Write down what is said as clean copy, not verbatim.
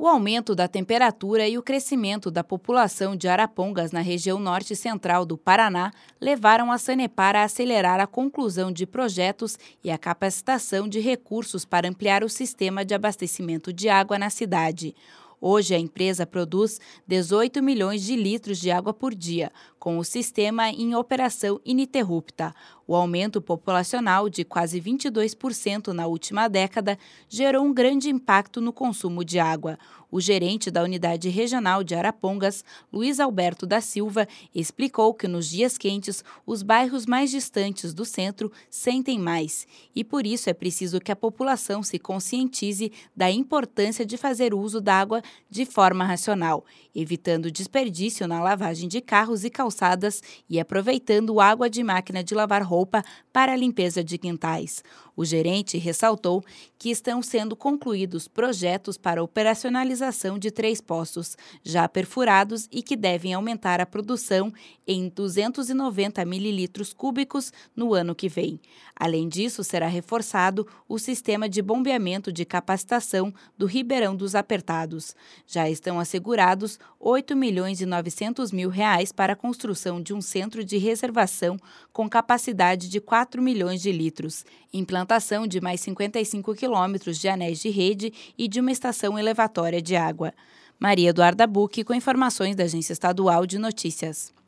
O aumento da temperatura e o crescimento da população de arapongas na região norte central do Paraná levaram a Sanepar a acelerar a conclusão de projetos e a capacitação de recursos para ampliar o sistema de abastecimento de água na cidade. Hoje, a empresa produz 18 milhões de litros de água por dia, com o sistema em operação ininterrupta. O aumento populacional de quase 22% na última década gerou um grande impacto no consumo de água. O gerente da Unidade Regional de Arapongas, Luiz Alberto da Silva, explicou que nos dias quentes, os bairros mais distantes do centro sentem mais e, por isso, é preciso que a população se conscientize da importância de fazer uso da água de forma racional, evitando desperdício na lavagem de carros e calçadas e aproveitando água de máquina de lavar roupa para a limpeza de quintais. O gerente ressaltou que estão sendo concluídos projetos para a operacionalização de 3 poços, já perfurados e que devem aumentar a produção em 290 mililitros cúbicos no ano que vem. Além disso, será reforçado o sistema de bombeamento de capacitação do Ribeirão dos Apertados. Já estão assegurados R$ 8.900.000 para a construção de um centro de reservação com capacidade de 4 milhões de litros, implantação de mais 55 quilômetros de anéis de rede e de uma estação elevatória de água. Maria Eduarda Bucchi, com informações da Agência Estadual de Notícias.